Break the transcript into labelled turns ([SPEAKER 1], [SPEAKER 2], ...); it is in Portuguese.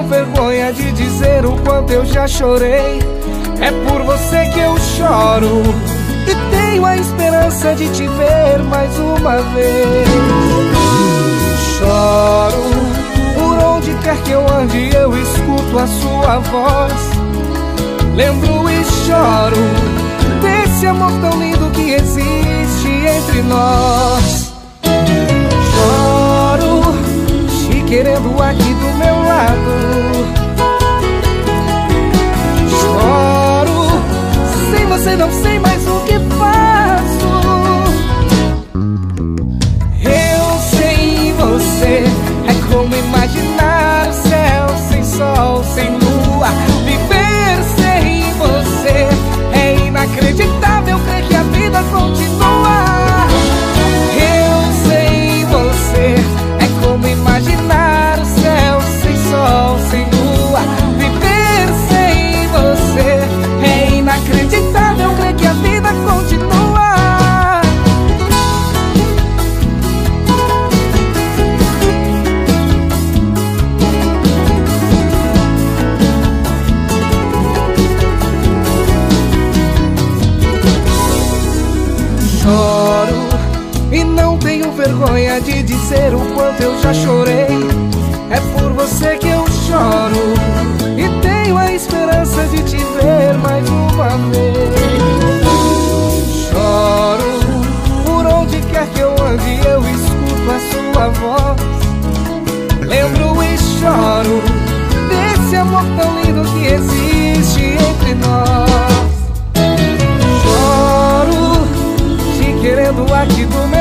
[SPEAKER 1] tenho vergonha de dizer o quanto eu já chorei. É por você que eu choro e tenho a esperança de te ver mais uma vez. Choro, por onde quer que eu ande eu escuto a sua voz. Lembro e choro desse amor tão lindo que existe entre nós. Choro, te querendo aqui do meu lado. Choro, sem você não sei mais o que faço. Eu sem você é como imaginar o céu sem sol, sem lua. Viver sem você é inacreditável, crer que a vida continua. Eu sem você é como imaginar o céu sem sol, sem lua. Viver sem você é inacreditável, crer que a vida continua. Choro e não tenho vergonha de dizer o quanto eu já chorei. É por você que eu choro e tenho a esperança de te ver mais uma vez. Choro, por onde quer que eu ande eu escuto a sua voz. Lembro e choro desse amor tão lindo que existe entre nós. Choro, te querendo aqui do